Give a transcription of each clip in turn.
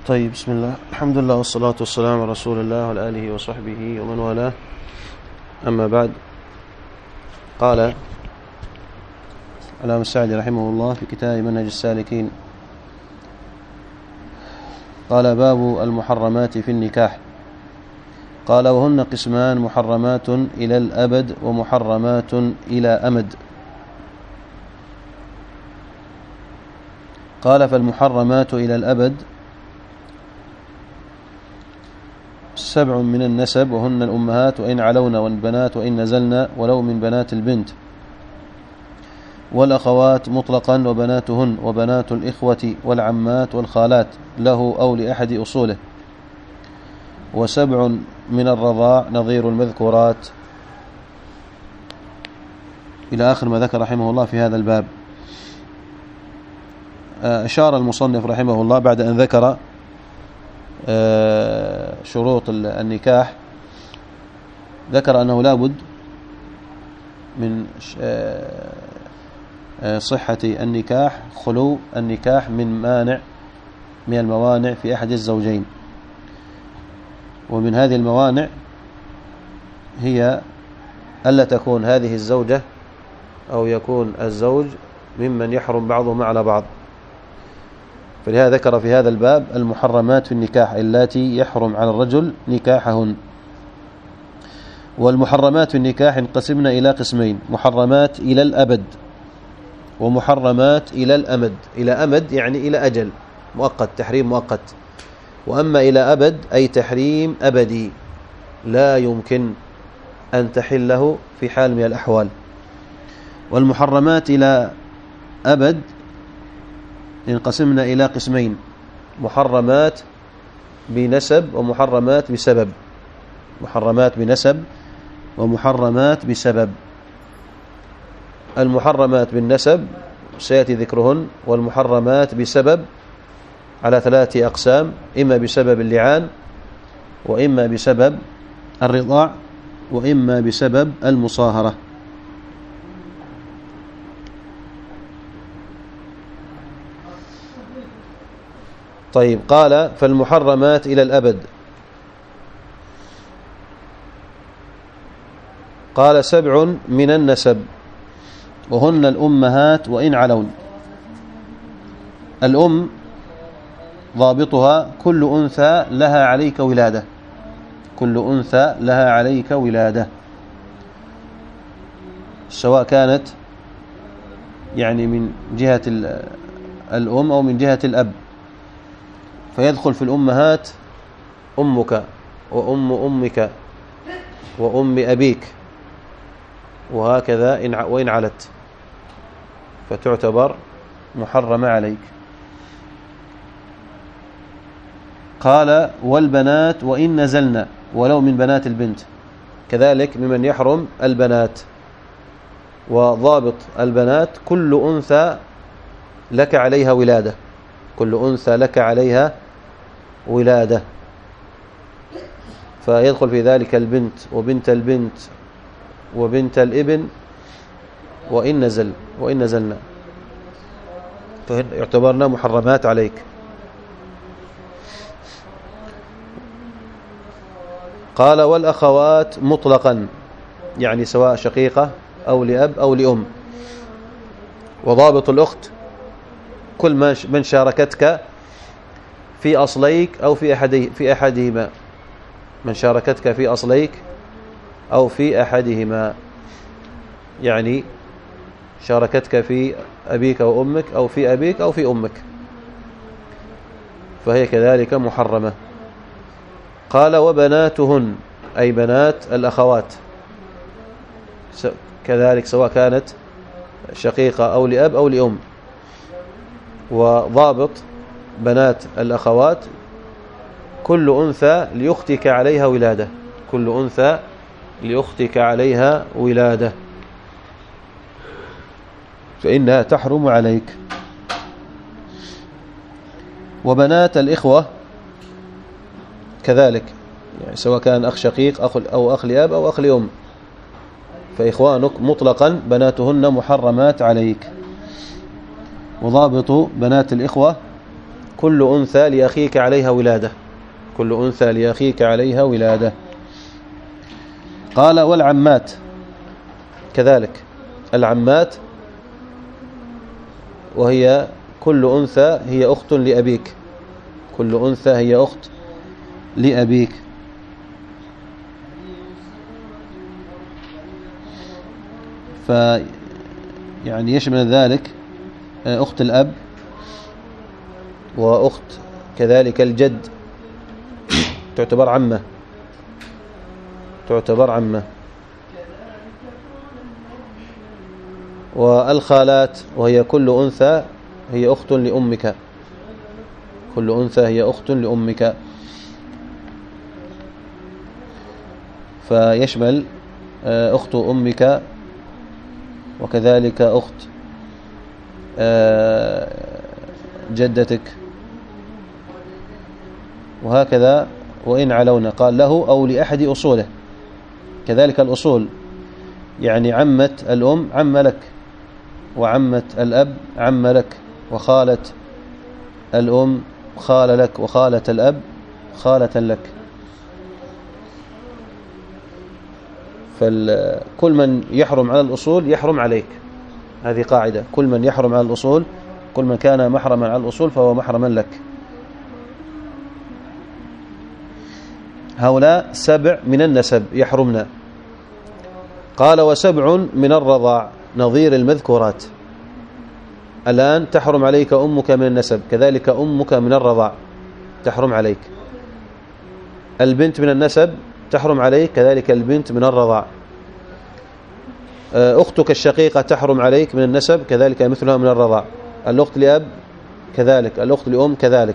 طيب، بسم الله، الحمد لله والصلاة والسلام على رسول الله وعلى آله وصحبه ومن والاه. أما بعد، قال الإمام السعدي رحمه الله في كتاب منهج السالكين، قال: باب المحرمات في النكاح. قال: وهن قسمان: محرمات إلى الأبد ومحرمات إلى أمد. قال: فالمحرمات إلى الأبد 7 من النسب، وهن الأمهات وإن علون، والبنات وإن نزلن ولو من بنات البنت، والأخوات مطلقا وبناتهن، وبنات الإخوة والعمات والخالات له أو لأحد أصوله، 7 من الرضاع نظير المذكورات، إلى آخر ما ذكر رحمه الله في هذا الباب. أشار المصنف رحمه الله بعد أن ذكر شروط النكاح، ذكر أنه لا بد من صحة النكاح خلو النكاح من الموانع في أحد الزوجين. ومن هذه الموانع هي ألا تكون هذه الزوجة أو يكون الزوج ممن يحرم بعضهم على بعض. فلهذا ذكر في هذا الباب المحرمات في النكاح اللاتي يحرم على الرجل نكاحهن. والمحرمات في النكاح انقسمن إلى قسمين: محرمات إلى الأبد ومحرمات إلى الأمد. إلى أمد يعني إلى أجل مؤقت، تحريم مؤقت. وأما إلى أبد أي تحريم أبدي لا يمكن أن تحله في حال من الأحوال. والمحرمات إلى أبد انقسمنا إلى قسمين: محرمات بنسب ومحرمات بسبب. محرمات بنسب ومحرمات بسبب. المحرمات بالنسب سيأتي ذكرهن، والمحرمات بسبب على 3 أقسام: إما بسبب اللعان، وإما بسبب الرضاع، وإما بسبب المصاهرة. طيب، قال: فالمحرمات إلى الأبد. قال: 7 من النسب، وهن الأمهات وإن علون. الأم ضابطها كل أنثى لها عليك ولادة، كل أنثى لها عليك ولادة، سواء كانت يعني من جهة الأم أو من جهة الأب. فيدخل في الأمهات أمك وأم أمك وأم أبيك، وهكذا وإن علت فتعتبر محرمة عليك. قال: والبنات وإن نزلن ولو من بنات البنت، كذلك ممن يحرم البنات. وضابط البنات كل أنثى لك عليها ولادة، كل أنثى لك عليها ولادة، فيدخل في ذلك البنت وبنت البنت وبنت الابن وإن نزلنا فيعتبرنا محرمات عليك. قال: والأخوات مطلقا، يعني سواء شقيقة أو لأب أو لأم. وضابط الأخت كل من شاركتك في أصليك أو في أحدهما، من شاركتك في أصليك أو في أحدهما، يعني شاركتك في أبيك وأمك أو في أبيك أو في أمك، فهي كذلك محرمة. قال: وبناتهن أي بنات الأخوات، كذلك سواء كانت شقيقة أو لأب أو لأم. وضابط بنات الأخوات كل أنثى لأختك عليها ولادة، كل أنثى لأختك عليها ولادة، فإنها تحرم عليك. وبنات الإخوة كذلك، يعني سواء كان أخ شقيق أو أخ لأب أو أخ لأم، فإخوانك مطلقا بناتهن محرمات عليك. وضابط بنات الإخوة كل أنثى لأخيك عليها ولادة، كل أنثى لأخيك عليها ولادة. قال والعمات كذلك، العمات وهي كل أنثى هي أخت لأبيك، كل أنثى هي أخت لأبيك. يعني يشمل ذلك أخت الأب وأخت كذلك الجد، تعتبر عمة، تعتبر عمة. والخالات وهي كل أنثى هي أخت لأمك، كل أنثى هي أخت لأمك، فيشمل أخت أمك وكذلك أخت جدتك، وهكذا. وإن علونا قال له أو لأحد أصوله، كذلك الأصول يعني عمة الأم عم لك، وعمة الأب عم لك، وخالة الأم خال لك، وخالة الأب خالة لك. فكل من يحرم على الأصول يحرم عليك، هذه قاعدة، كل من يحرم على الأصول، كل من كان محرما على الأصول فهو محرما لك. هؤلاء 7 من النسب يحرمنا. قال و7 من الرضاع نظير المذكورات. الآن تحرم عليك أمك من النسب، كذلك أمك من الرضاع تحرم عليك. البنت من النسب تحرم عليك، كذلك البنت من الرضاع. أختك الشقيقة تحرم عليك من النسب، كذلك مثلها من الرضاع. الأخت لأب كذلك، الأخت لأم كذلك،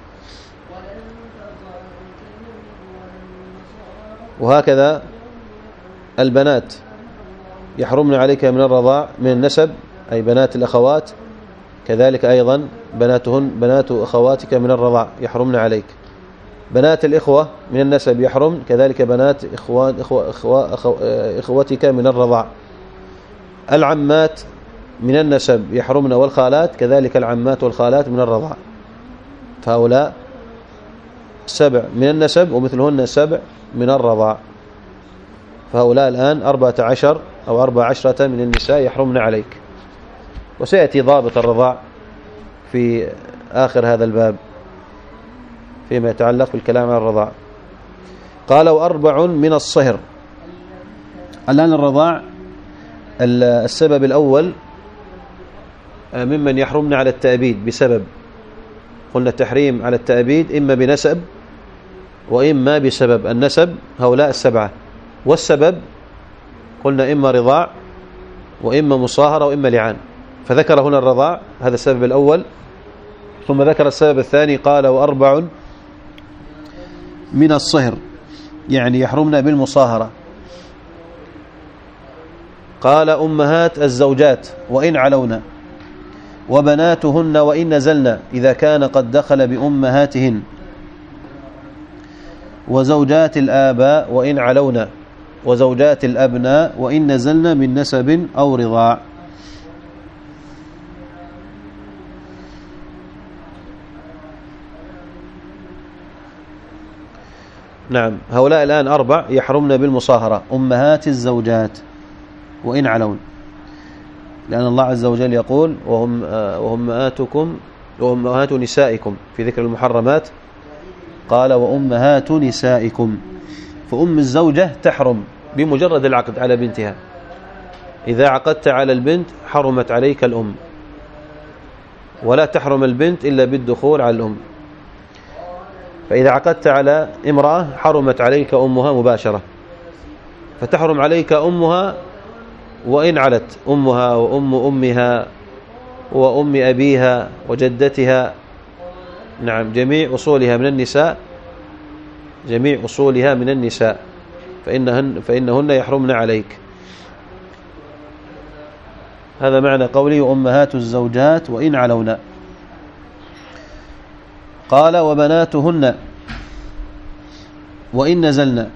وهكذا. البنات يحرمن عليك من الرضاع من النسب، أي بنات الأخوات، كذلك أيضا بنات أخواتك من الرضاع يحرمن عليك. بنات الإخوة من النسب يحرم، كذلك بنات إخوتك من الرضاع. العمات من النسب يحرمن، والخالات كذلك العمات والخالات من الرضاع. فهؤلاء 7 من النسب ومثلهن 7 من الرضاع. فهؤلاء الآن 14 أو 14 من النساء يحرمن عليك. وسيأتي ضابط الرضاع في آخر هذا الباب فيما يتعلق بالكلام عن الرضاع. قال و4 من الصهر. الآن الرضاع السبب الأول ممن يحرمن على التأبيد بسبب، قلنا التحريم على التأبيد إما بنسب وإما بسبب. النسب هؤلاء 7، والسبب قلنا إما رضاع وإما مصاهرة وإما لعان. فذكر هنا الرضاع، هذا السبب الأول، ثم ذكر السبب الثاني قال و4 من الصهر، يعني يحرمنا بالمصاهرة. قال أمهات الزوجات وإن علونا، وبناتهن وإن نزلنا إذا كان قد دخل بأمهاتهن، وزوجات الآباء وإن علونا، وزوجات الأبناء وإن نزلنا من نسب أو رضاع. نعم، هؤلاء الآن 4 يحرمن بالمصاهرة: أمهات الزوجات وإن علون، لأن الله عز وجل يقول وأمهاتكم وأمهات نسائكم في ذكر المحرمات، قال وأمهات نسائكم. فأم الزوجة تحرم بمجرد العقد على بنتها. إذا عقدت على البنت حرمت عليك الأم، ولا تحرم البنت إلا بالدخول على الأم. فإذا عقدت على امرأة حرمت عليك أمها مباشرة، فتحرم عليك أمها وإن علت، أمها وأم أمها وأم أبيها وجدتها، نعم، جميع أصولها من النساء، جميع أصولها من النساء، فإنهن يحرمن عليك. هذا معنى قوله أمهات الزوجات وإن علونا. قال وبناتهن وإن نزلنا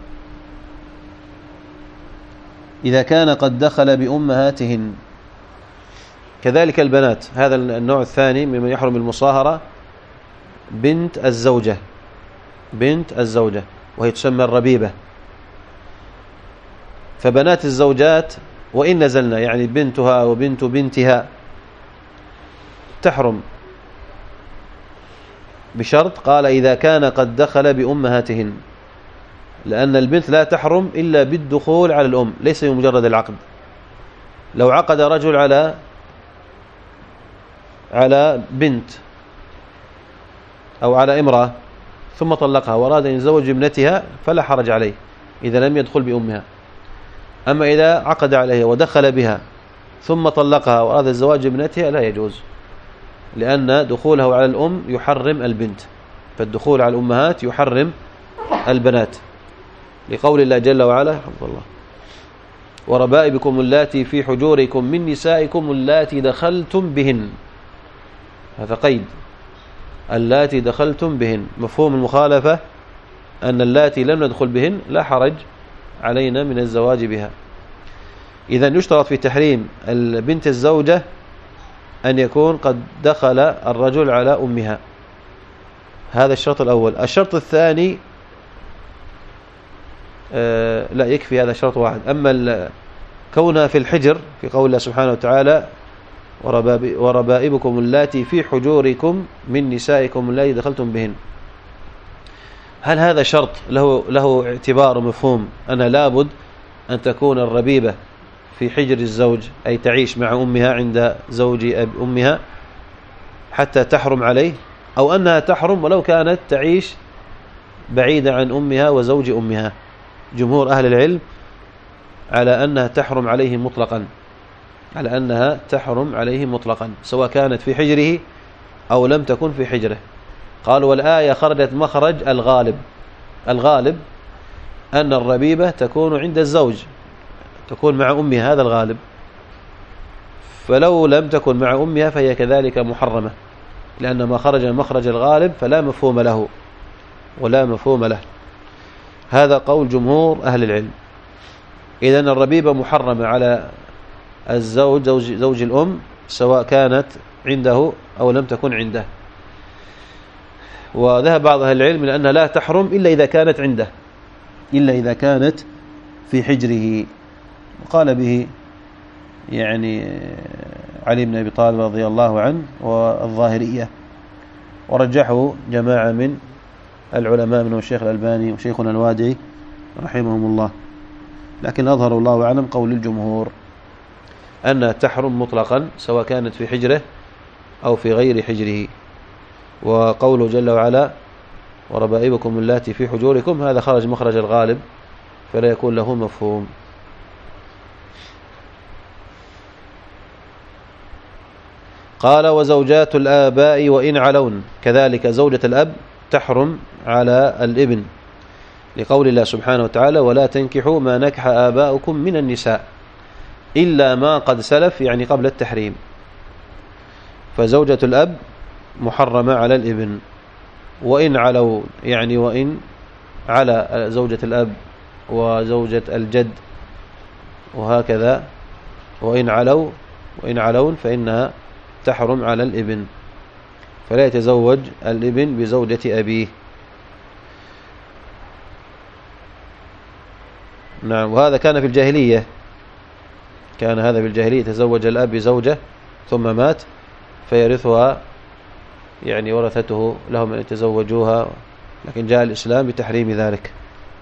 إذا كان قد دخل بأمهاتهن. كذلك البنات، هذا النوع الثاني ممن يحرم المصاهرة، بنت الزوجة، بنت الزوجة، وهي تسمى الربيبة. فبنات الزوجات وإن نزلنا يعني بنتها وبنت بنتها تحرم بشرط، قال إذا كان قد دخل بأمهاتهن، لأن البنت لا تحرم إلا بالدخول على الأم، ليس بمجرد العقد. لو عقد رجل على بنت أو على امرأة ثم طلقها وأراد أن يتزوج ابنتها فلا حرج عليه إذا لم يدخل بأمها. أما إذا عقد عليها ودخل بها ثم طلقها وأراد الزواج ابنتها لا يجوز، لأن دخوله على الأم يحرم البنت، فالدخول على الأمهات يحرم البنات، لقول الله جل وعلا حفظ الله وربائبكم اللاتي في حجوركم من نسائكم اللاتي دخلتم بهن. هذا قيد، اللاتي دخلتم بهن، مفهوم المخالفة أن اللاتي لم ندخل بهن لا حرج علينا من الزواج بها. إذن يشترط في تحريم البنت الزوجة أن يكون قد دخل الرجل على أمها، هذا الشرط الأول. الشرط الثاني لا يكفي هذا شرط واحد. أما كونها في الحجر في قول الله سبحانه وتعالى وربائبكم اللاتي في حجوركم من نسائكم اللاتي دخلتم بهن، هل هذا شرط له اعتبار ومفهوم أن لابد أن تكون الربيبة في حجر الزوج، أي تعيش مع أمها عند زوج أمها حتى تحرم عليه، أو أنها تحرم ولو كانت تعيش بعيدة عن أمها وزوج أمها؟ جمهور أهل العلم على أنها تحرم عليه مطلقا، على أنها تحرم عليه مطلقا سواء كانت في حجره أو لم تكن في حجره. قالوا والآية خرجت مخرج الغالب، الغالب أن الربيبة تكون عند الزوج، تكون مع أمها، هذا الغالب، فلو لم تكن مع أمها فهي كذلك محرمة، لأن ما خرج مخرج الغالب فلا مفهوم له ولا مفهوم له. هذا قول جمهور أهل العلم. إذن الربيبة محرمة على الزوج زوج الأم سواء كانت عنده أو لم تكن عنده. وذهب بعض أهل العلم إلى أنها لا تحرم إلا إذا كانت عنده، إلا إذا كانت في حجره، وقال به يعني علي بن أبي طالب رضي الله عنه والظاهرية، ورجحه جماعة من العلماء منهم الشيخ الألباني وشيخنا الوادعي رحمهم الله. لكن أظهر الله أعلم قول الجمهور أنها تحرم مطلقا سواء كانت في حجره أو في غير حجره. وقوله جل وعلا وربائبكم اللاتي في حجوركم، هذا خرج مخرج الغالب فلا يكون له مفهوم. قال وزوجات الآباء وإن علون، كذلك زوجة الأب تحرم على الابن، لقول الله سبحانه وتعالى ولا تنكحوا ما نكح آباؤكم من النساء إلا ما قد سلف، يعني قبل التحريم. فزوجة الأب محرمة على الابن. وإن علوا يعني وإن على زوجة الأب وزوجة الجد وهكذا، وإن علون فإنها تحرم على الابن، فلا يتزوج الابن بزوجة أبيه. نعم. وهذا كان في الجاهلية، كان هذا في الجاهلية، تزوج الأب بزوجة ثم مات فيرثها يعني ورثته لهم أن يتزوجوها، لكن جاء الإسلام بتحريم ذلك.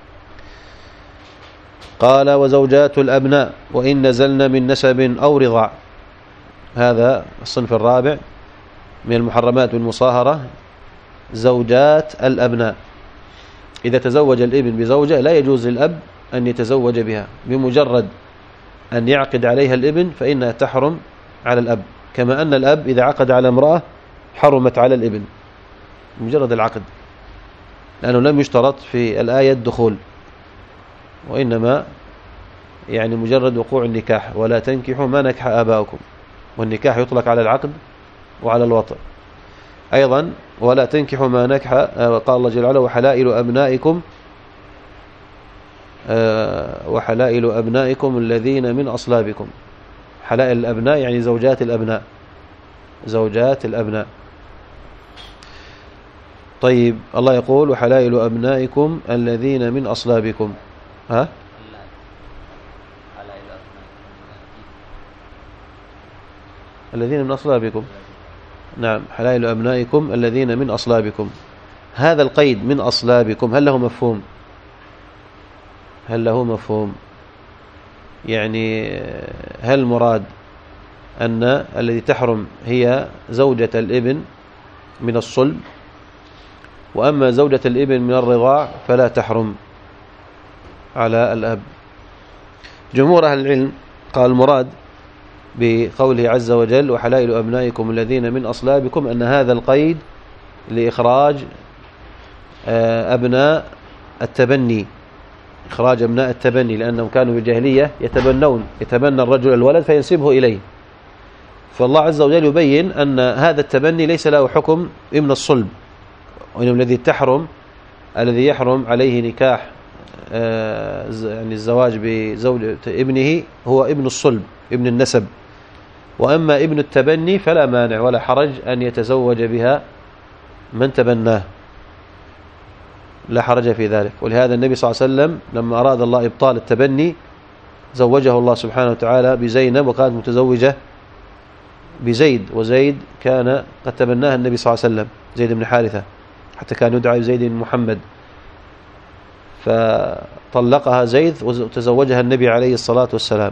قال وزوجات الأبناء وإن نزلن من نسب أو رضاع، هذا الصنف الرابع من المحرمات بالمصاهرة، زوجات الأبناء. إذا تزوج الابن بزوجة لا يجوز للأب أن يتزوج بها، بمجرد أن يعقد عليها الابن فإنها تحرم على الأب، كما أن الأب إذا عقد على امرأة حرمت على الابن مجرد العقد، لأنه لم يشترط في الآية الدخول، وإنما يعني مجرد وقوع النكاح. ولا تنكحوا ما نكح آباؤكم، والنكاح يطلق على العقد وعلى الوطء أيضا. ولا تنكحوا ما نكح، قال الله جل وعلا وحلائل أبنائكم الذين من أصلابكم. حلائل الأبناء يعني زوجات الأبناء، زوجات الأبناء. طيب الله يقول وحلائل أبنائكم الذين من أصلابكم. ها الذين من أصلابكم. نعم حلائل أبنائكم الذين من أصلابكم. هذا القيد من أصلابكم هل له مفهوم؟ هل له مفهوم؟ يعني هل المراد أن الذي تحرم هي زوجة الابن من الصلب، وأما زوجة الابن من الرضاع فلا تحرم على الأب؟ جمهور أهل العلم قال المراد بقوله عز وجل وحلائل أبنائكم الذين من أصلابكم أن هذا القيد لإخراج أبناء التبني، إخراج أبناء التبني، لأنهم كانوا بالجاهلية يتبنى الرجل الولد فينسبه إليه. فالله عز وجل يبين أن هذا التبني ليس له حكم ابن الصلب، وإنما الذي يحرم عليه نكاح يعني الزواج بزوجة ابنه هو ابن الصلب ابن النسب، وأما ابن التبني فلا مانع ولا حرج أن يتزوج بها من تبناه، لا حرج في ذلك. ولهذا النبي صلى الله عليه وسلم لما أراد الله إبطال التبني زوجه الله سبحانه وتعالى بزينب، وكانت متزوجة بزيد، وزيد كان قد تبناه النبي صلى الله عليه وسلم، زيد بن حارثة، حتى كان يدعى بزيد بن محمد، فطلقها زيد وتزوجها النبي عليه الصلاة والسلام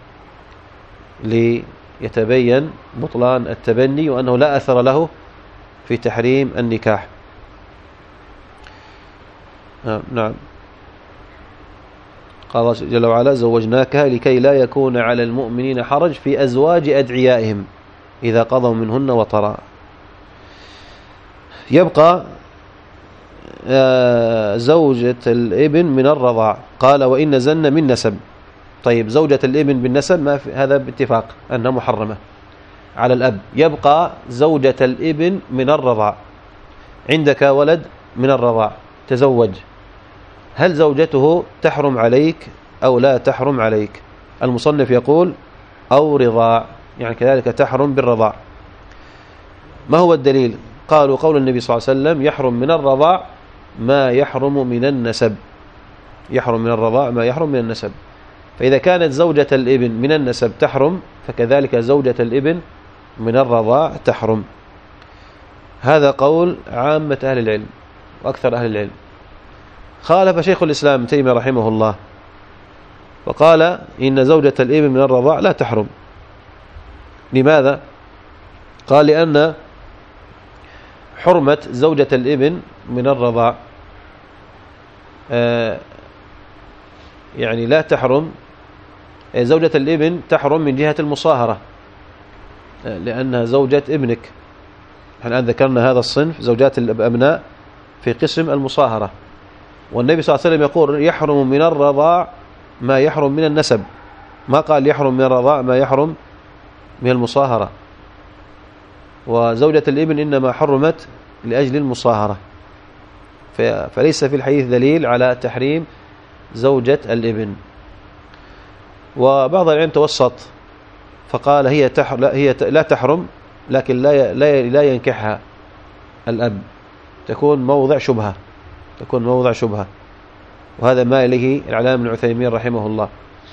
ليتبين بطلان التبني وأنه لا أثر له في تحريم النكاح. نعم قال جل وعلا زوجناكها لكي لا يكون على المؤمنين حرج في أزواج أدعيائهم إذا قضوا منهن وطرا. يبقى زوجة الابن من الرضاع، قال وإن زن من نسب. طيب زوجة الابن بالنسب ما في هذا باتفاق أنها محرمة على الأب. يبقى زوجة الابن من الرضاع، عندك ولد من الرضاع تزوج، هل زوجته تحرم عليك أو لا تحرم عليك؟ المصنف يقول أو رضاع، يعني كذلك تحرم بالرضاع. ما هو الدليل؟ قالوا قول النبي صلى الله عليه وسلم يحرم من الرضاع ما يحرم من النسب، يحرم من الرضاع ما يحرم من النسب. فإذا كانت زوجة الابن من النسب تحرم، فكذلك زوجة الابن من الرضاع تحرم. هذا قول عامة أهل العلم وأكثر أهل العلم. خالف شيخ الإسلام ابن تيمية رحمه الله وقال إن زوجة الابن من الرضاع لا تحرم. لماذا؟ قال لأن حرمة زوجة الابن من الرضاع يعني لا تحرم، زوجة الابن تحرم من جهة المصاهرة لأنها زوجة ابنك. الآن ذكرنا هذا الصنف زوجات الأبناء في قسم المصاهرة، والنبي صلى الله عليه وسلم يقول يحرم من الرضاع ما يحرم من النسب، ما قال يحرم من الرضاع ما يحرم من المصاهرة. وزوجة الابن إنما حرمت لأجل المصاهرة، فليس في الحديث دليل على تحريم زوجة الابن. وبعض العلم توسط فقال هي لا تحرم، لكن لا ينكحها الأب، تكون موضع شبهة، وهذا ما إليه العلامة ابن عثيمين رحمه الله.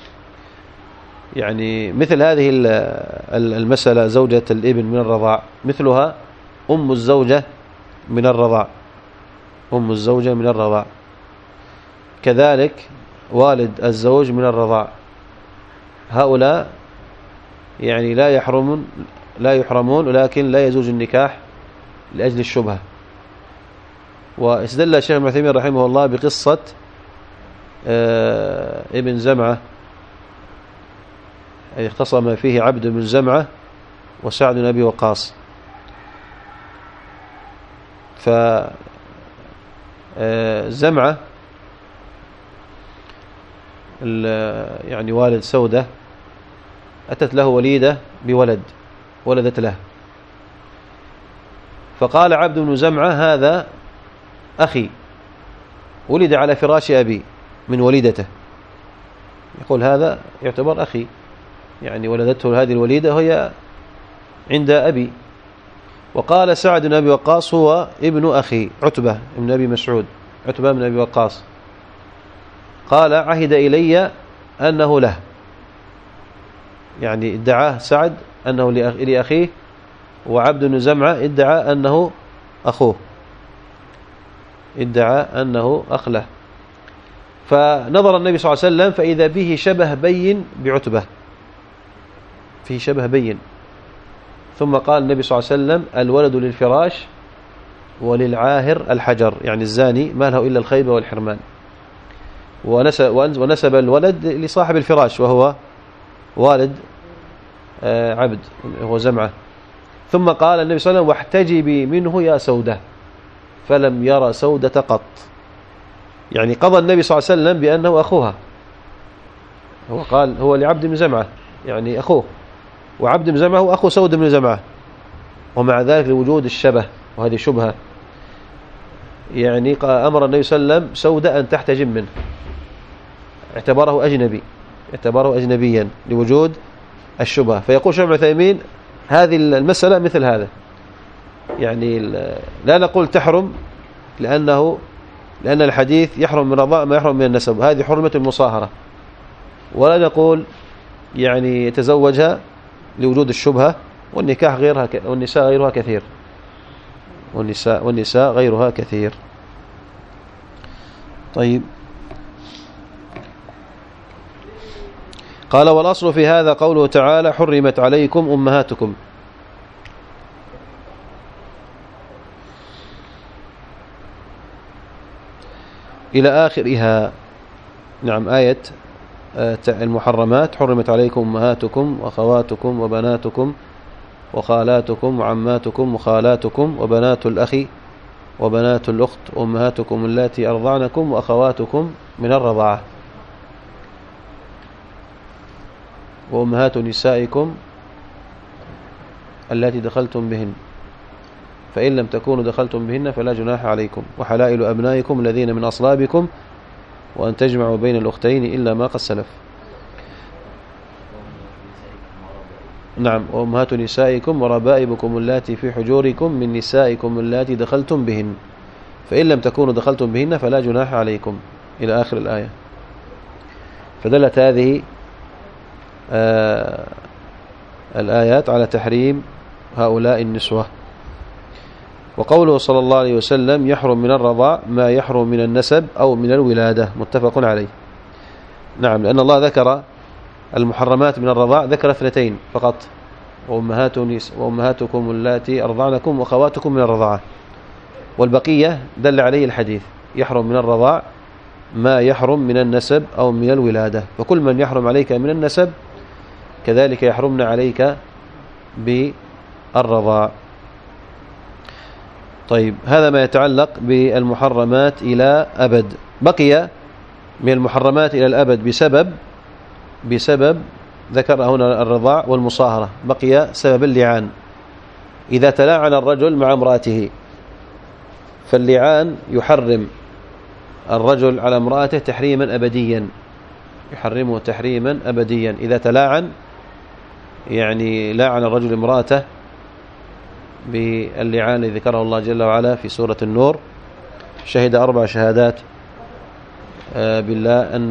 يعني مثل هذه المسألة زوجة الابن من الرضاع مثلها أم الزوجة من الرضاع، كذلك والد الزوج من الرضاع، هؤلاء يعني لا يحرمون ولكن لا يجوز النكاح لأجل الشبهة. واستدل الشيخ ابن عثيمين رحمه الله بقصة ابن زمعة، اختصم فيه عبد بن زمعة وسعد بن أبي وقاص. فزمعة يعني والد سودة أتت له وليدة بولد، ولدت له، فقال عبد بن زمعة هذا أخي ولد على فراش أبي من وليدته، يقول هذا يعتبر أخي، يعني ولدته هذه الوليدة وهي عند أبي. وقال سعد بن أبي وقاص هو ابن أخي عتبة بن أبي مسعود، عتبة بن أبي وقاص، قال عهد إلي أنه له، يعني ادعاه سعد أنه لأخيه، وعبد بن زمعة ادعى أنه أخوه، ادعى أنه أخ له. فنظر النبي صلى الله عليه وسلم فإذا به شبه بين بعتبة، فيه شبه بين. ثم قال النبي صلى الله عليه وسلم الولد للفراش وللعاهر الحجر، يعني الزاني ما له إلا الخيبة والحرمان. ونسب الولد لصاحب الفراش وهو والد عبد هو زمعة. ثم قال النبي صلى الله عليه وسلم واحتجبي منه يا سودة، فلم يرى سودة قط، يعني قضى النبي صلى الله عليه وسلم بأنه أخوها، هو قال هو لعبد بن زمعة يعني أخوه، وعبد بن زمعة هو أخو سود بن زمعة، ومع ذلك لوجود الشبه وهذه شبهة، يعني أمر النبي صلى الله عليه وسلم سودة أن تحتجب منه، اعتبره أجنبي، اعتبره أجنبيا لوجود الشبهة. فيقول شيخ ابن عثيمين هذه المسألة مثل هذا، يعني لا نقول تحرم لأن الحديث يحرم من الرضاع ما يحرم من النسب، هذه حرمة المصاهرة، ولا نقول يعني يتزوجها لوجود الشبهة، والنكاح غيرها والنساء غيرها كثير، والنساء غيرها كثير. طيب، قال والأصل في هذا قوله تعالى حرمت عليكم أمهاتكم، إلى آخرها. نعم، آية المحرمات حرمت عليكم أمهاتكم وأخواتكم وبناتكم وخالاتكم وعماتكم وخالاتكم وبنات الأخ وبنات الأخت أمهاتكم اللاتي أرضعنكم وأخواتكم من الرضاعة وأمهات نسائكم اللاتي دخلتم بهن، فإن لم تكونوا دخلتم بهن فلا جناح عليكم، وحلائل أبنائكم الذين من أصلابكم وأن تجمعوا بين الأختين إلا ما قد سلف. نعم، وأمهات نسائكم وربائبكم اللاتي في حجوركم من نسائكم اللاتي دخلتم بهن، فإن لم تكونوا دخلتم بهن فلا جناح عليكم، إلى آخر الآية. فدلت هذه الآيات على تحريم هؤلاء النسوة. وقوله صلى الله عليه وسلم يحرم من الرضاع ما يحرم من النسب أو من الولادة، متفق عليه. نعم، لأن الله ذكر المحرمات من الرضاع، ذكر اثنتين فقط، وأمهاتكم اللاتي أرضعنكم وأخواتكم من الرضاعة، والبقية دل عليه الحديث يحرم من الرضاع ما يحرم من النسب أو من الولادة، فكل من يحرم عليك من النسب كذلك يحرمنا عليك بالرضاع. طيب، هذا ما يتعلق بالمحرمات إلى أبد. بقي من المحرمات إلى الأبد بسبب ذكر هنا الرضاع والمصاهرة، بقي سبب اللعان. إذا تلاعن الرجل مع امرأته فاللعان يحرم الرجل على امرأته تحريما أبديا، يحرمه تحريما أبديا. إذا تلاعن يعني لاعن الرجل امرأته باللعان الذي ذكره الله جل وعلا في سورة النور، شهد 4 شهادات بالله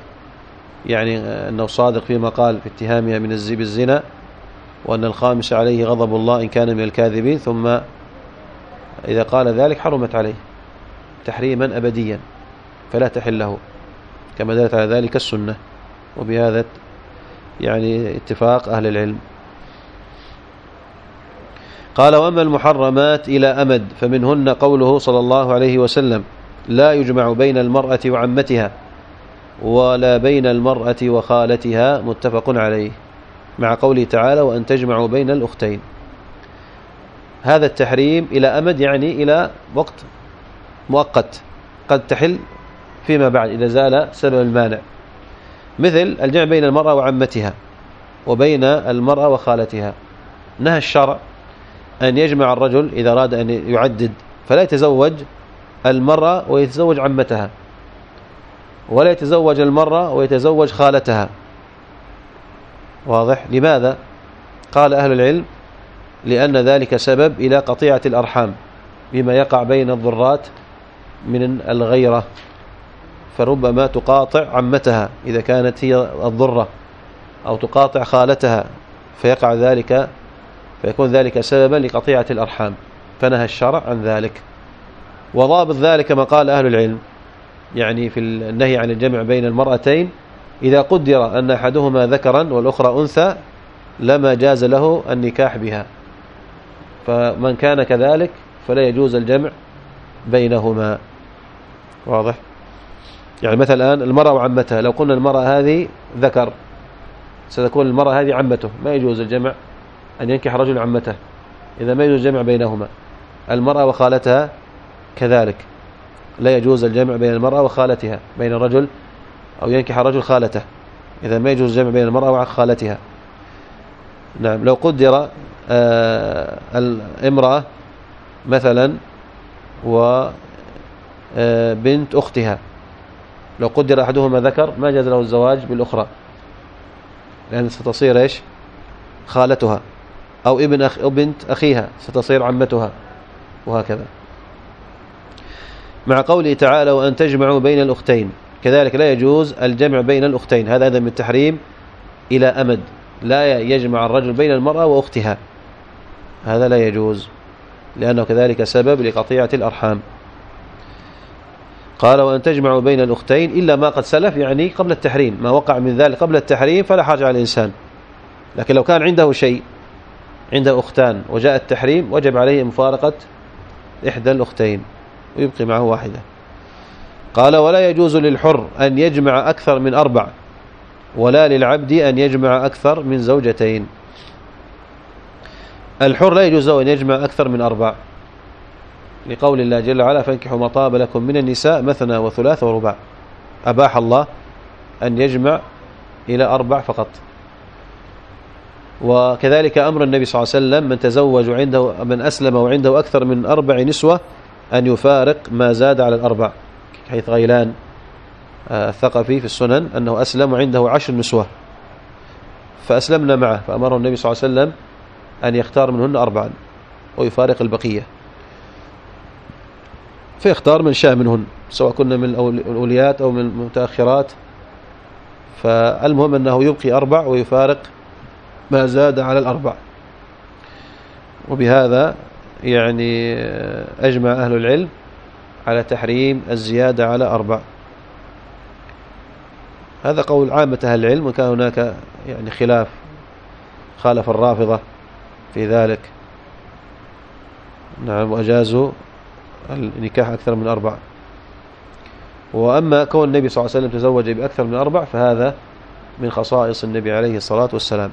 أنه صادق فيما قال في اتهامها من بالزنا، وأن الخامس عليه غضب الله إن كان من الكاذبين، ثم إذا قال ذلك حرمت عليه تحريما أبديا فلا تحل له، كما دلت على ذلك السنة، وبهذا يعني اتفاق أهل العلم. قال وأما المحرمات إلى أمد فمنهن قوله صلى الله عليه وسلم لا يجمع بين المرأة وعمتها ولا بين المرأة وخالتها، متفق عليه، مع قوله تعالى وأن تجمعوا بين الأختين. هذا التحريم إلى أمد يعني إلى وقت مؤقت، قد تحل فيما بعد إذا زال سبب المانع، مثل الجمع بين المرأة وعمتها وبين المرأة وخالتها. نهى الشرع أن يجمع الرجل إذا أراد أن يعدد فلا يتزوج المرأة ويتزوج عمتها، ولا يتزوج المرأة ويتزوج خالتها. واضح؟ لماذا؟ قال أهل العلم لأن ذلك سبب إلى قطيعة الأرحام بما يقع بين الضرات من الغيرة، فربما تقاطع عمتها إذا كانت هي الضرة، أو تقاطع خالتها، فيكون ذلك سببا لقطيعة الأرحام، فنهى الشرع عن ذلك. وضابط ذلك ما قال أهل العلم يعني في النهي عن الجمع بين المرأتين، إذا قدر أن أحدهما ذكرا والأخرى أنثى لما جاز له النكاح بها، فمن كان كذلك فلا يجوز الجمع بينهما. واضح؟ يعني مثلا الآن المرأة وعمتها، لو قلنا المرأة هذه ذكر ستكون المرأة هذه عمته، ما يجوز الجمع أن ينكح رجل عمته، إذا ما يجوز الجمع بينهما. المرأة وخالتها كذلك لا يجوز الجمع بين المرأة وخالتها، بين الرجل أو ينكح رجل خالته، إذا ما يجوز الجمع بين المرأة وخالتها. نعم. لو قدر الامرأة مثلا وبنت أختها، لو قدر أحدهما ذكر ما جاز له الزواج بالأخرى، لأن ستصير إيش؟ خالتها، أو ابن أو بنت أخيها ستصير عمتها، وهكذا. مع قوله تعالى وأن تجمعوا بين الأختين، كذلك لا يجوز الجمع بين الأختين، هذا من التحريم إلى أمد، لا يجمع الرجل بين المرأة وأختها، هذا لا يجوز، لأنه كذلك سبب لقطيعة الأرحام. قال وأن تجمعوا بين الأختين إلا ما قد سلف، يعني قبل التحريم، ما وقع من ذلك قبل التحريم فلا حرج على الإنسان. لكن لو كان عنده شيء، عنده أختان وجاء التحريم، وجب عليه مفارقة إحدى الأختين ويبقي معه واحدة. قال ولا يجوز للحر أن يجمع أكثر من 4، ولا للعبد أن يجمع أكثر من زوجتين. الحر لا يجوز أن يجمع أكثر من 4، لقول الله جل وعلا فانكحوا ما طاب لكم من النساء مثنى وثلاث ورباع، أباح الله أن يجمع إلى 4 فقط. وكذلك أمر النبي صلى الله عليه وسلم من تزوج عنده، من أسلم وعنده أكثر من 4 نسوة أن يفارق ما زاد على 4، حيث غيلان الثقفي في السنن أنه أسلم وعنده 10 نسوة فأسلمنا معه، فأمره النبي صلى الله عليه وسلم أن يختار منهن 4 ويفارق البقية، فيختار من شاء منهن، سواء كنا من الأوليات أو من المتأخرات، فالمهم أنه يبقي 4 ويفارق ما زاد على 4. وبهذا يعني أجمع أهل العلم على تحريم الزيادة على 4. هذا قول عامة أهل العلم، وكان هناك يعني خالف الرافضة في ذلك. نعم، وأجازوا النكاح أكثر من 4. وأما كون النبي صلى الله عليه وسلم تزوج بأكثر من 4 فهذا من خصائص النبي عليه الصلاة والسلام.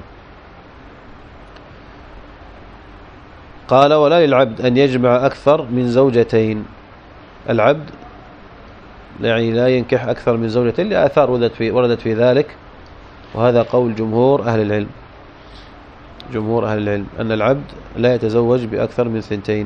قال ولا للعبد أن يجمع أكثر من زوجتين، العبد يعني لا ينكح أكثر من زوجتين لآثار وردت في ذلك، وهذا قول جمهور أهل العلم، أن العبد لا يتزوج بأكثر من 2.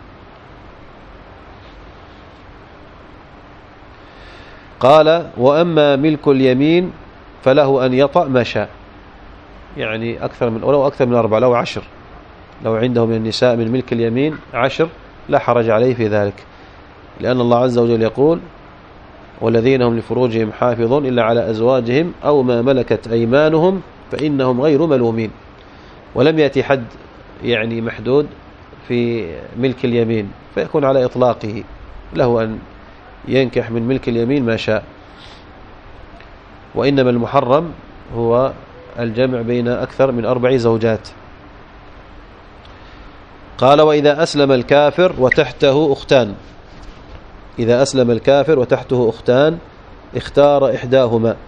قال وأما ملك اليمين فله أن يطأ ما شاء، يعني ولو أكثر من 4، لو 10، لو عنده من النساء من ملك اليمين 10 لا حرج عليه في ذلك، لأن الله عز وجل يقول والذين هم لفروجهم حافظون إلا على أزواجهم أو ما ملكت أيمانهم فإنهم غير ملومين، ولم يأتي حد يعني محدود في ملك اليمين، فيكون على إطلاقه، له أن ينكح من ملك اليمين ما شاء. وإنما المحرم هو الجمع بين أكثر من 4 زوجات. قال وإذا أسلم الكافر وتحته أختان، إذا أسلم الكافر وتحته أختان اختار إحداهما،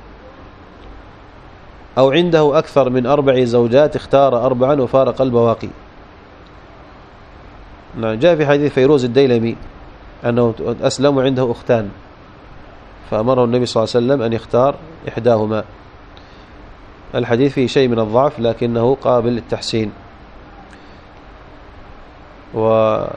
أو عنده أكثر من 4 زوجات اختار 4 وفارق البواقي. جاء في حديث فيروز الديلمي أنه أسلم وعنده أختان، فأمره النبي صلى الله عليه وسلم أن يختار إحداهما. الحديث فيه شيء من الضعف لكنه قابل للتحسين. وأيضا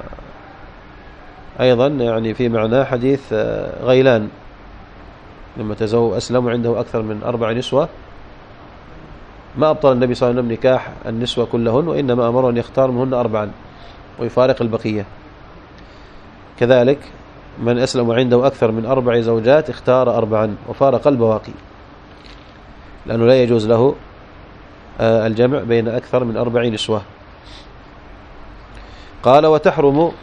يعني في معنى حديث غيلان لما أسلم عنده أكثر من 4 نسوة ما أبطل النبي صلى الله عليه وسلم نكاح النسوة كلهن، وإنما أمر أن يختار منهن 4 ويفارق البقية. كذلك من أسلم عنده أكثر من 4 زوجات اختار 4 وفارق البواقي، لأنه لا يجوز له الجمع بين أكثر من 4 نسوة. قال: وتحرم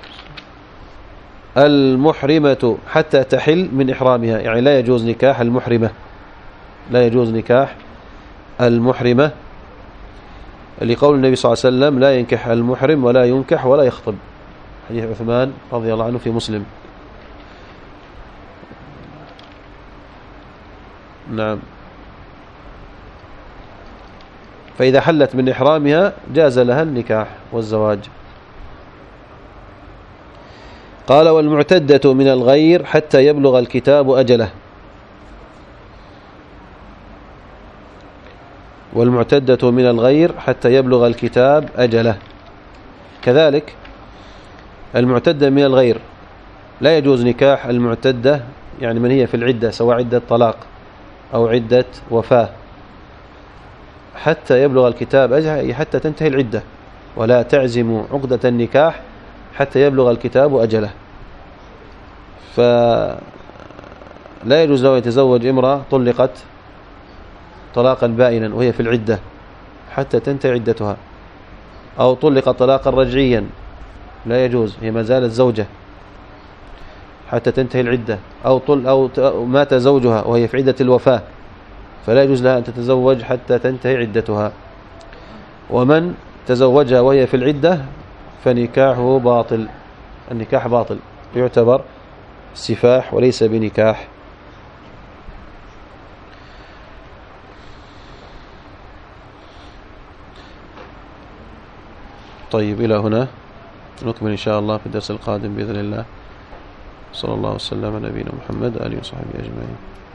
المحرمة حتى تحل من إحرامها، يعني لا يجوز نكاح المحرمة، لا يجوز نكاح المحرمة، لقول النبي صلى الله عليه وسلم: لا ينكح المحرم ولا ينكح ولا يخطب، حديث عثمان رضي الله عنه في مسلم. نعم. فإذا حلت من إحرامها جاز لها النكاح والزواج. قال: والمعتدة من الغير حتى يبلغ الكتاب أجله. والمعتدة من الغير حتى يبلغ الكتاب أجله. كذلك المعتدة من الغير لا يجوز نكاح المعتدة، يعني من هي في العدة، سواء عدة طلاق أو عدة وفاة، حتى يبلغ الكتاب أجله، حتى تنتهي العدة، ولا تعزم عقدة النكاح حتى يبلغ الكتاب أجله. فلا يجوز له يتزوج امرأة طلقت طلاقا بائنا وهي في العدة حتى تنتهي عدتها، أو طلق طلاقا رجعيا، لا يجوز، هي ما زالت زوجة حتى تنتهي العدة، أو مات زوجها وهي في عدة الوفاة، فلا يجوز لها أن تتزوج حتى تنتهي عدتها. ومن تزوجها وهي في العدة فنكاحه باطل، النكاح باطل، يعتبر سفاح وليس بنكاح. طيب، إلى هنا نكمل إن شاء الله في الدرس القادم بإذن الله. صلى الله وسلم على نبينا محمد وآله وصحبه أجمعين.